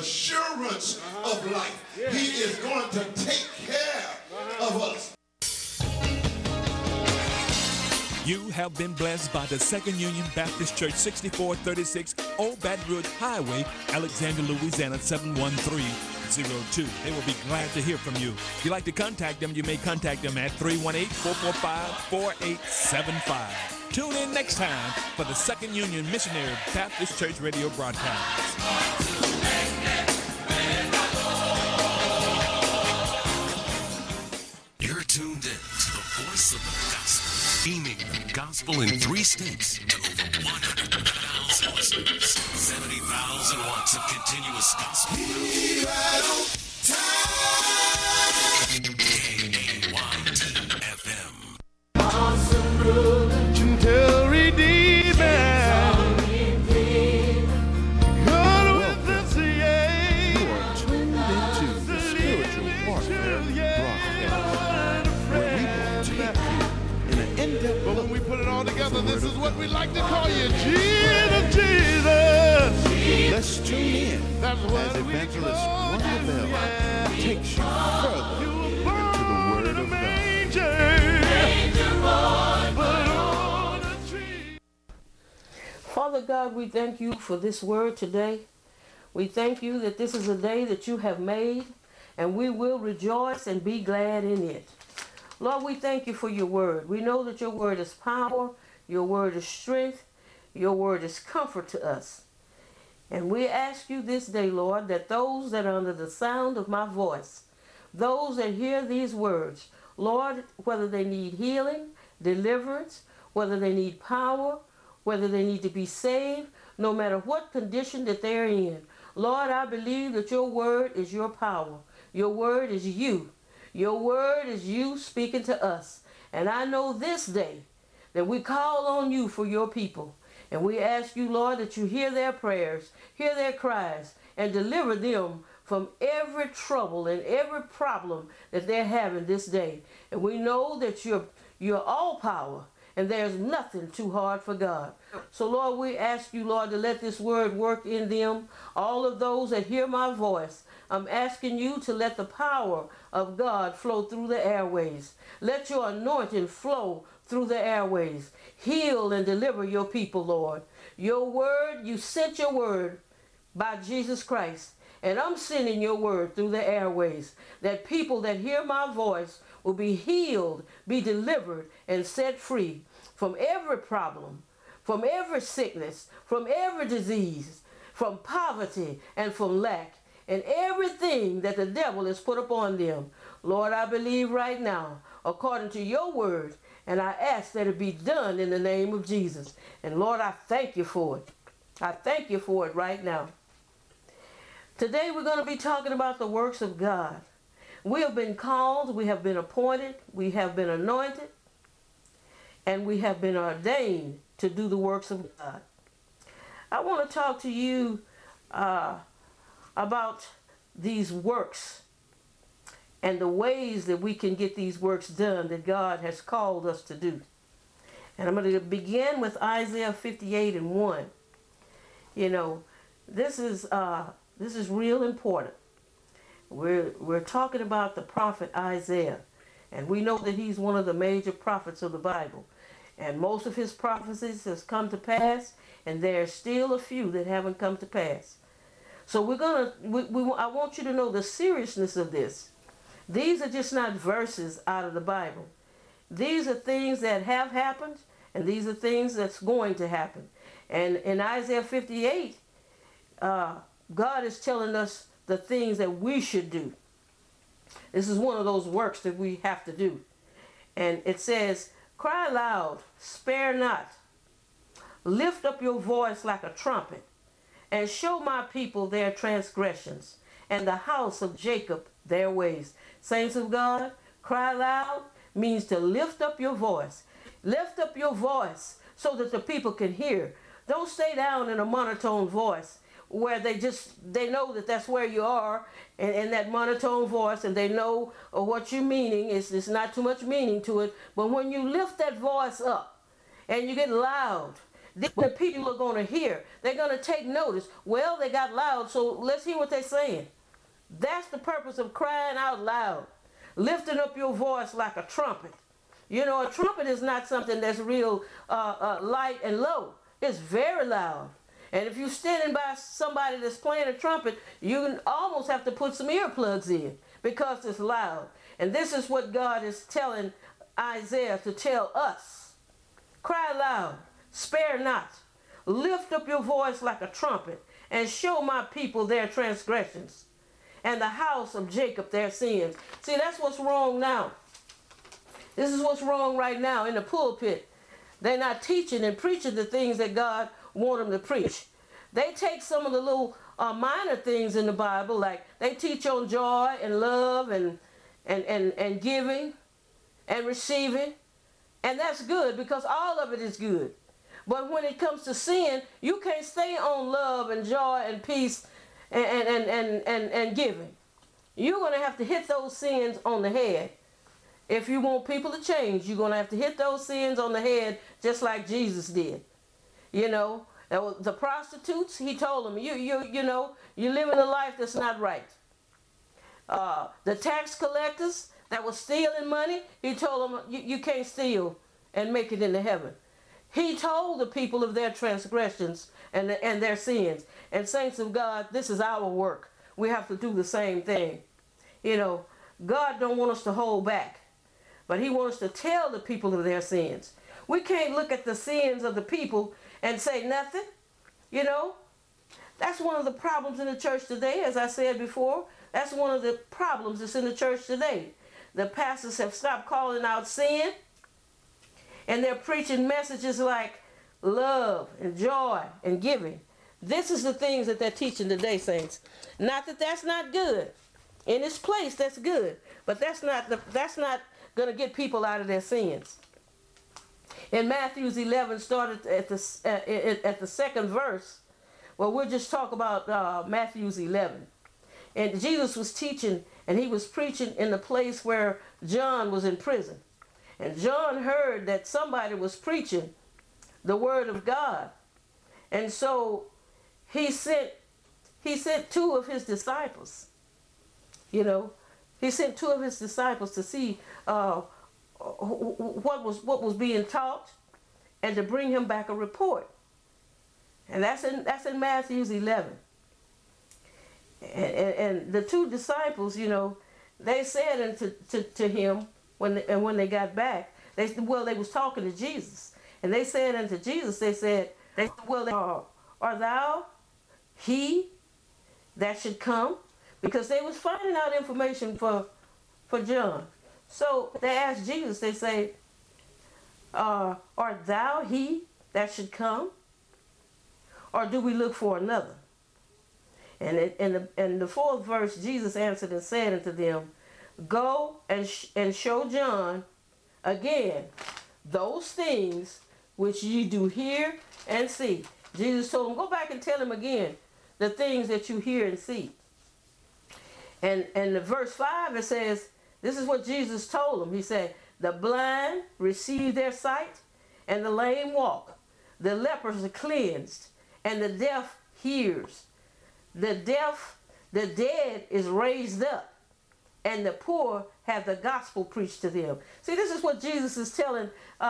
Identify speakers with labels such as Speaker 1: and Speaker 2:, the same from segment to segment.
Speaker 1: assurance of life. He is going to take care of us.
Speaker 2: You have been blessed by the Second Union Baptist Church, 6436 Old Baton Rouge Highway, Alexandria, Louisiana, 71302. They will be glad to hear from you. If you'd like to contact them, you may contact them at 318-445-4875. Tune in next time for the Second Union Missionary Baptist Church radio broadcast.
Speaker 3: You're tuned in to the voice of the gospel, beaming the gospel in 3 states to over 100,000 listeners. 70,000 watts of continuous gospel. Be right on time. KAYT-FM.
Speaker 4: Awesome ruler, gentle redeemer. God with us, yeah.
Speaker 5: You are tuned into the Spiritual Warfare broadcast, where we will take you in an in-depth
Speaker 4: But
Speaker 5: look.
Speaker 4: when we put it all together, this is what we like to call you. Jesus, Jesus.
Speaker 5: Let's tune in
Speaker 4: That's
Speaker 5: as
Speaker 4: what we
Speaker 5: Evangelist
Speaker 4: call
Speaker 5: Wanda
Speaker 4: you,
Speaker 5: Bell
Speaker 4: yeah.
Speaker 5: takes you further
Speaker 4: You were
Speaker 5: into the
Speaker 4: born
Speaker 5: Word
Speaker 4: in a
Speaker 5: of God.
Speaker 4: manger. But on a tree.
Speaker 6: Father God, we thank you for this word today. We thank you that this is a day that you have made, and we will rejoice and be glad in it. Lord, we thank you for your word. We know that your word is power, your word is strength, your word is comfort to us. And we ask you this day, Lord, that those that are under the sound of my voice, those that hear these words, Lord, whether they need healing, deliverance, whether they need power, whether they need to be saved, no matter what condition that they're in, Lord, I believe that your word is your power. Your word is you. Your word is you speaking to us. And I know this day that we call on you for your people. And we ask you, Lord, that you hear their prayers, hear their cries, and deliver them from every trouble and every problem that they're having this day. And we know that you're all power, and there's nothing too hard for God. So, Lord, we ask you, Lord, to let this word work in them. All of those that hear my voice, I'm asking you to let the power of God flow through the airways. Let your anointing flow through the airways. Heal and deliver your people, Lord. Your word, you sent your word by Jesus Christ. And I'm sending your word through the airways, that people that hear my voice will be healed, be delivered, and set free from every problem, from every sickness, from every disease, from poverty and from lack, and everything that the devil has put upon them. Lord, I believe right now, according to your word, and I ask that it be done in the name of Jesus. And Lord, I thank you for it. I thank you for it right now. Today we're going to be talking about the works of God. We have been called, we have been appointed, we have been anointed, and we have been ordained to do the works of God. I want to talk to you about these works and the ways that we can get these works done that God has called us to do. And I'm going to begin with Isaiah 58:1. You know, this is real important. We're talking about the prophet Isaiah, and we know that he's one of the major prophets of the Bible. And most of his prophecies has come to pass, and there's still a few that haven't come to pass. So I want you to know the seriousness of this. These are just not verses out of the Bible. These are things that have happened, and these are things that's going to happen. And in Isaiah 58, God is telling us the things that we should do. This is one of those works that we have to do. And it says, cry loud, spare not. Lift up your voice like a trumpet, and show my people their transgressions, and the house of Jacob their ways. Saints of God, cry loud means to lift up your voice. Lift up your voice so that the people can hear. Don't stay down in a monotone voice where they know that that's where you are, and that monotone voice, and they know what you're meaning. It's not too much meaning to it. But when you lift that voice up and you get loud The people are going to hear. They're going to take notice. Well, they got loud, so let's hear what they're saying. That's the purpose of crying out loud. Lifting up your voice like a trumpet. You know, a trumpet is not something that's real light and low. It's very loud. And if you're standing by somebody that's playing a trumpet, you almost have to put some earplugs in because it's loud. And this is what God is telling Isaiah to tell us. Cry loud, spare not. Lift up your voice like a trumpet and show my people their transgressions and the house of Jacob their sins. See, that's what's wrong now. This is what's wrong right now in the pulpit. They're not teaching and preaching the things that God wants them to preach. They take some of the little minor things in the Bible, like they teach on joy and love and giving and receiving. And that's good because all of it is good. But when it comes to sin, you can't stay on love and joy and peace and giving. You're going to have to hit those sins on the head. If you want people to change, you're going to have to hit those sins on the head just like Jesus did. You know, the prostitutes, he told them, you know, you're living a life that's not right. The tax collectors that was stealing money, he told them, you can't steal and make it into heaven. He told the people of their transgressions and their sins. And saints of God, this is our work. We have to do the same thing. You know, God don't want us to hold back, but he wants us to tell the people of their sins. We can't look at the sins of the people and say nothing. You know, that's one of the problems in the church today, as I said before. That's one of the problems that's in the church today. The pastors have stopped calling out sin, and they're preaching messages like love and joy and giving. This is the things that they're teaching today, saints. Not that that's not good. In its place, that's good. But that's not going to get people out of their sins. In Matthew 11, started at the second verse. Well, we'll just talk about Matthew 11. And Jesus was teaching, and he was preaching in the place where John was in prison. And John heard that somebody was preaching the word of God. And so he sent two of his disciples. You know, he sent two of his disciples to see what was being taught and to bring him back a report. And that's in Matthew 11. And the two disciples, you know, they said to him when they got back, they was talking to Jesus, and they said unto Jesus, they said, well, are thou he that should come? Because they was finding out information for John. So they asked Jesus, they say, art thou he that should come? Or do we look for another? And in the fourth verse, Jesus answered and said unto them, go and show John again those things which ye do hear and see. Jesus told him, go back and tell him again the things that you hear and see. And in verse 5 it says, this is what Jesus told them. He said, the blind receive their sight, and the lame walk. The lepers are cleansed, and the deaf hears. The dead is raised up, and the poor have the gospel preached to them. See, this is what Jesus is telling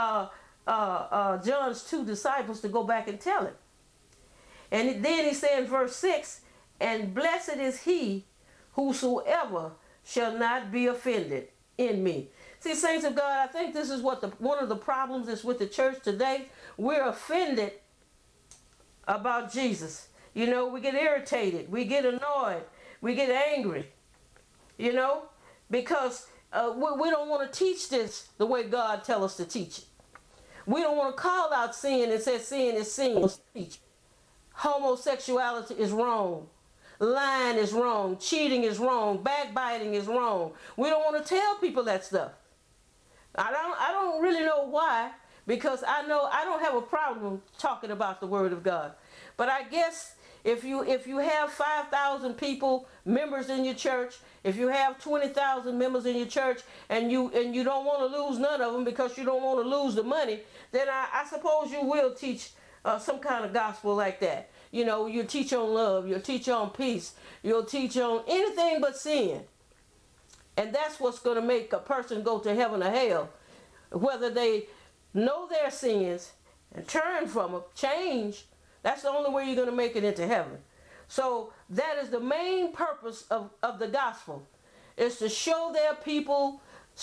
Speaker 6: John's two disciples to go back and tell him. And then he said in verse 6, and blessed is he whosoever shall not be offended in me. See, saints of God, I think this is what one of the problems is with the church today. We're offended about Jesus. You know, we get irritated, we get annoyed, we get angry, you know, because we don't want to teach this the way God tells us to teach it. We don't want to call out sin and say sin is sin. Homosexuality is wrong. Lying is wrong. Cheating is wrong. Backbiting is wrong. We don't want to tell people that stuff. I don't really know why, because I know I don't have a problem talking about the Word of God. But I guess if you have 5,000 people, members in your church, if you have 20,000 members in your church, and you don't want to lose none of them because you don't want to lose the money, then I suppose you will teach some kind of gospel like that. You know, you teach on love, you'll teach on peace, you'll teach on anything but sin. And that's what's going to make a person go to heaven or hell. Whether they know their sins and turn from them, change, that's the only way you're going to make it into heaven. So that is the main purpose of the gospel, is to show the people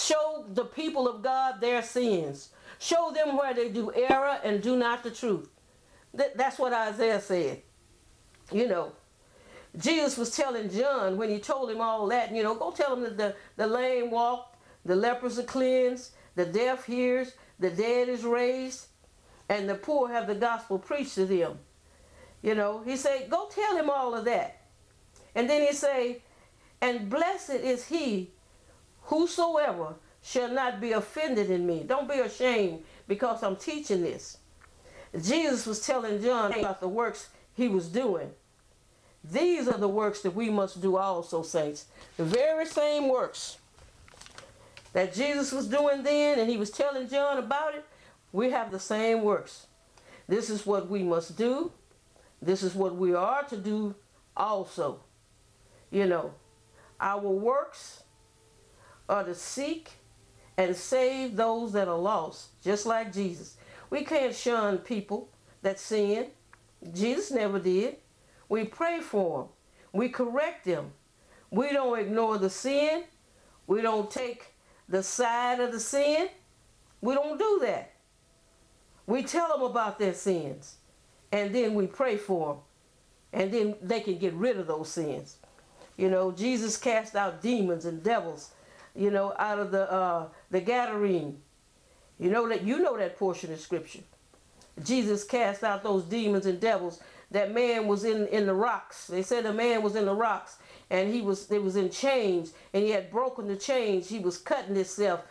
Speaker 6: of God their sins. Show them where they do error and do not the truth. That's what Isaiah said. You know, Jesus was telling John when he told him all that, you know, go tell him that the lame walk, the lepers are cleansed, the deaf hears, the dead is raised, and the poor have the gospel preached to them. You know, he said, go tell him all of that. And then he say, and blessed is he whosoever shall not be offended in me. Don't be ashamed because I'm teaching this. Jesus was telling John about the works he was doing. These are the works that we must do also, saints. The very same works that Jesus was doing then, and he was telling John about it, we have the same works. This is what we must do. This is what we are to do also. You know, our works are to seek and save those that are lost, just like Jesus. We can't shun people that sin. Jesus never did. We pray for them. We correct them. We don't ignore the sin. We don't take the side of the sin. We don't do that. We tell them about their sins, and then we pray for them, and then they can get rid of those sins. You know, Jesus cast out demons and devils, you know, out of the Gadarene. You know that portion of scripture. Jesus cast out those demons and devils. That man was in the rocks. They said the man was in the rocks, and it was in chains, and he had broken the chains. He was cutting himself,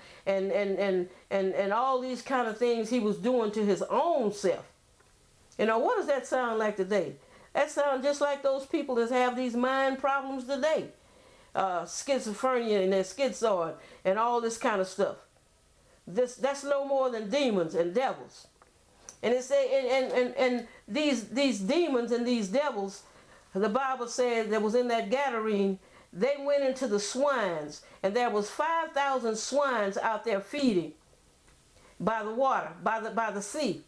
Speaker 6: and all these kind of things he was doing to his own self. You know, what does that sound like today? That sounds just like those people that have these mind problems today. Schizophrenia and they're schizoid and all this kind of stuff. That's no more than demons and devils. And it say, and these demons and these devils, the Bible says that was in that Gadarene, they went into the swines, and there was 5,000 swines out there feeding by the water, by the sea.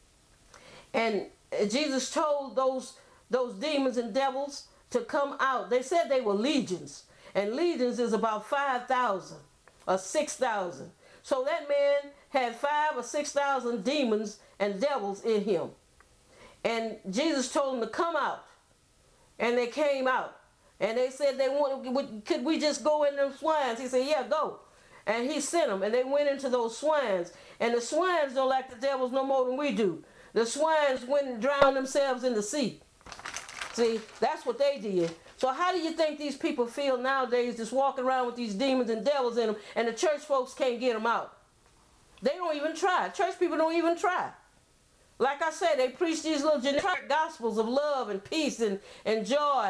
Speaker 6: And Jesus told those demons and devils to come out. They said they were legions, and legions is about 5,000 or 6,000. So that man had 5,000 or 6,000 demons and devils in him. And Jesus told them to come out. And they came out. And they said could we just go in them swines? He said, yeah, go. And he sent them. And they went into those swines. And the swines don't like the devils no more than we do. The swines went and drowned themselves in the sea. See, that's what they did. So how do you think these people feel nowadays just walking around with these demons and devils in them, and the church folks can't get them out? They don't even try. Church people don't even try. Like I said, they preach these little generic gospels of love and peace and joy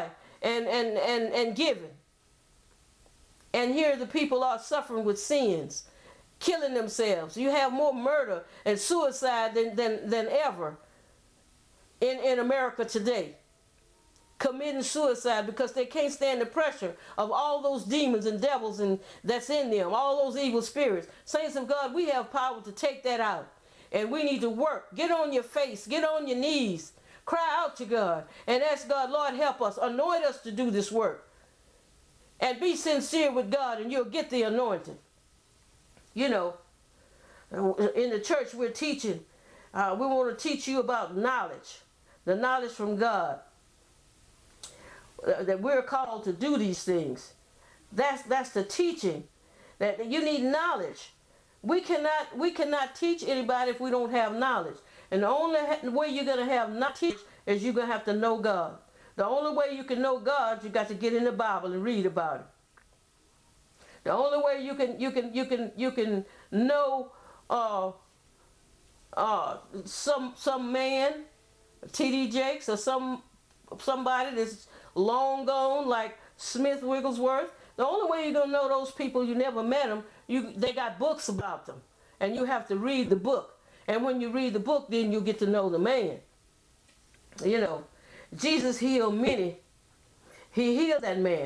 Speaker 6: and giving. And here the people are suffering with sins, killing themselves. You have more murder and suicide than ever in America today. Committing suicide because they can't stand the pressure of all those demons and devils that's in them, all those evil spirits. Saints of God, we have power to take that out. And we need to work. Get on your face. Get on your knees. Cry out to God and ask God, Lord, help us. Anoint us to do this work. And be sincere with God, and you'll get the anointing. You know, in the church we're teaching. We want to teach you about knowledge. The knowledge from God. That we're called to do these things. That's the teaching. That you need knowledge. We cannot teach anybody if we don't have knowledge. And the only way you're going to have knowledge is you're going to have to know God. The only way you can know God, you got to get in the Bible and read about it. The only way you can know some man, T.D. Jakes, or somebody that's long gone like Smith Wigglesworth. The only way you're going to know those people, you never met them, they got books about them. And you have to read the book. And when you read the book, then you get to know the man. You know, Jesus healed many. He healed that man.